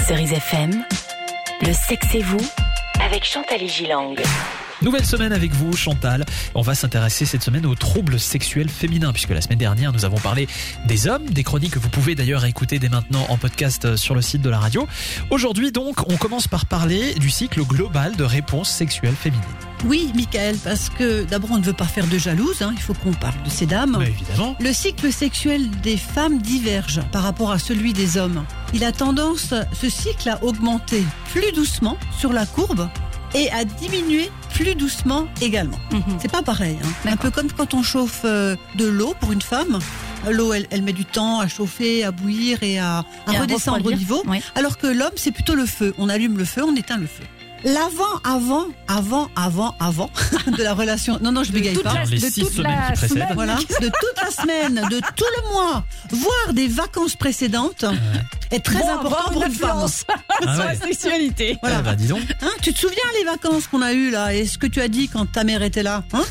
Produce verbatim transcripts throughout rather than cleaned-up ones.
Cerise F M, le sexe et vous, avec Chantal Gilang. Nouvelle semaine avec vous, Chantal. On va s'intéresser cette semaine aux troubles sexuels féminins, puisque la semaine dernière, nous avons parlé des hommes, des chroniques que vous pouvez d'ailleurs écouter dès maintenant en podcast sur le site de la radio. Aujourd'hui, donc, on commence par parler du cycle global de réponse sexuelle féminine. Oui, Michael, parce que d'abord, on ne veut pas faire de jalouse, hein, il faut qu'on parle de ces dames. Mais évidemment. Le cycle sexuel des femmes diverge par rapport à celui des hommes. Il a tendance, ce cycle, à augmenter plus doucement sur la courbe et à diminuer plus doucement également. Mmh. C'est pas pareil. Hein. Un peu comme quand on chauffe euh, de l'eau pour une femme. L'eau, elle, elle met du temps à chauffer, à bouillir et à, à et redescendre à au niveau. Oui. Alors que l'homme, c'est plutôt le feu. On allume le feu, on éteint le feu. L'avant, avant, avant, avant, avant de la relation. Non, non, je bégaye pas. La, les de six toute semaines la qui précèdent. Semaine, voilà, de toute la semaine, de tout le mois, voire des vacances précédentes, ouais. est très bon, important pour une femme. Ah sur ouais. la sexualité. Voilà. Ah bah, dis donc. Hein, tu te souviens les vacances qu'on a eues là et ce que tu as dit quand ta mère était là, hein?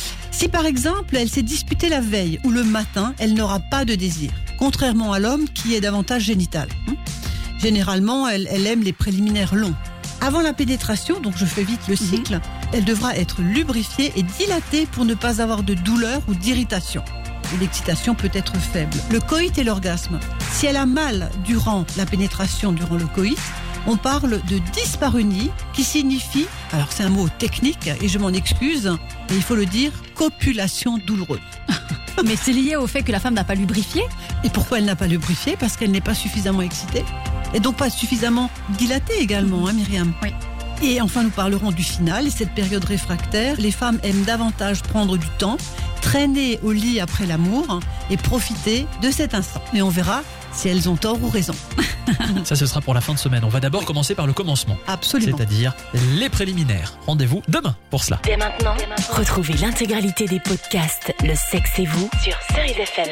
Si par exemple, elle s'est disputée la veille ou le matin, elle n'aura pas de désir. Contrairement à l'homme qui est davantage génital. Hein? Généralement, elle, elle aime les préliminaires longs. Avant la pénétration, donc je fais vite le cycle, mmh. elle devra être lubrifiée et dilatée pour ne pas avoir de douleur ou d'irritation. Et l'excitation peut être faible. Le coït et l'orgasme. Si elle a mal durant la pénétration, durant le coït, on parle de dyspareunie qui signifie, alors c'est un mot technique et je m'en excuse, mais il faut le dire, copulation douloureuse. Mais c'est lié au fait que la femme n'a pas lubrifié. Et pourquoi elle n'a pas lubrifié? Parce qu'elle n'est pas suffisamment excitée. Et donc pas suffisamment dilatée également, hein, Myriam? Oui. Et enfin, nous parlerons du final et cette période réfractaire. Les femmes aiment davantage prendre du temps, traîner au lit après l'amour et profiter de cet instant. Et on verra si elles ont tort ou raison. Ça, ce sera pour la fin de semaine. On va d'abord commencer par le commencement. Absolument. C'est-à-dire les préliminaires. Rendez-vous demain pour cela. Dès maintenant, retrouvez l'intégralité des podcasts Le sexe et vous sur Cerise F M.